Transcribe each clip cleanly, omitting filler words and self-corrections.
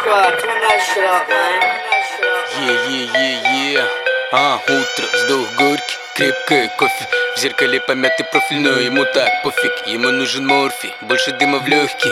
Утро, вздох горький, крепкое кофе. В зеркале помятый профиль, но ему так пофиг. Ему нужен морфий, больше дыма в легкие.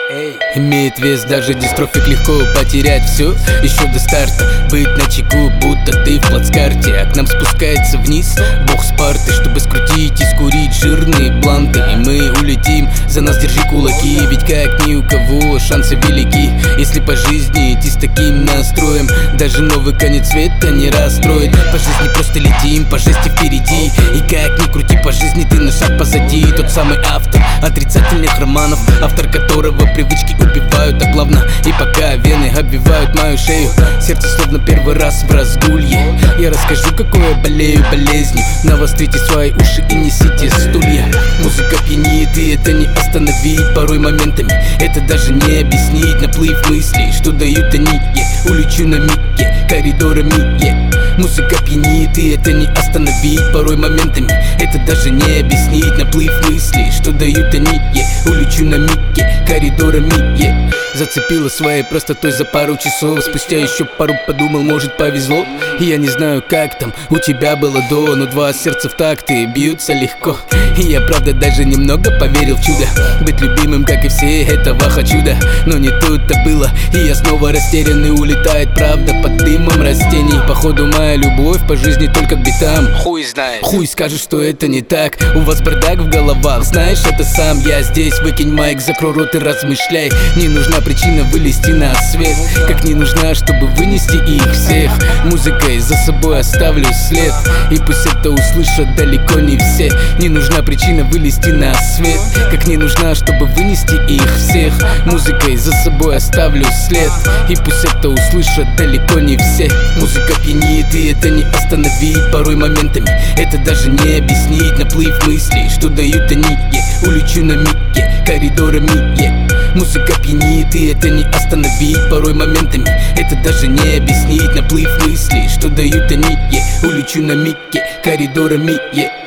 Имеет вес даже дистрофик, легко потерять все еще до старта. Быть начеку, будто ты в плацкарте. А к нам спускается вниз бог Спарты, чтобы скрутить и скурить жирные бланты. И мы улетим, за нас держи кулаки. Ведь как ни у кого шансы велики. Если по жизни идти с таким настроем, даже новый конец света не расстроит. По жизни просто летим, по жести впереди. И как ни крути, по жизни ты на шаг позади. Тот самый автор отрицательных романов, автор которого привычки убивают, а главное и пока вены обвивают мою шею, сердце словно первый раз в разгулье. Я расскажу, какой я болею болезнью. Навострите свои уши и несите стулья. Музыка пьянит, и это не остановить. Порой моментами это даже не объяснить. Наплыв мыслей, что дают они, улечу на миге коридорами, Музыка пьянит, и это не остановить. Порой моментами это даже не объяснить. Наплыв мыслей, что дают они, улечу на миге коридорами, Зацепила своей простотой за пару часов. Спустя еще пару подумал, может повезло. И я не знаю, как там у тебя было до, но два сердца в такты бьются легко. И я правда даже немного поверил в чудо. Быть любимым, как и все, этого хочу, да. Но не тут-то было, и я снова растерянный. Улетает правда под дымом растений. Походу моя любовь по жизни только к битам. Хуй знает, хуй скажет, что это не так. У вас бардак в головах, знаешь, это сам я здесь. Выкинь майк, закрой рот и размышляй. Не нужна причина вылезти на свет, как не нужна, чтобы вынести их всех. Музыкой за собой оставлю след, и пусть это услышат далеко не все. Не нужна причина вылезти на свет, как не нужна, чтобы вынести их всех. Музыкой за собой оставлю след, и пусть это услышат далеко не все. Музыка пьянит, и это не остановить. Порой моментами это даже не объяснить. Наплыв мыслей, что дают они, улечу на миге коридорами, Музыка пьянит, и это не остановить. Порой моментами это даже не объяснить. Наплыв мыслей, что дают они, улечу на миге коридорами,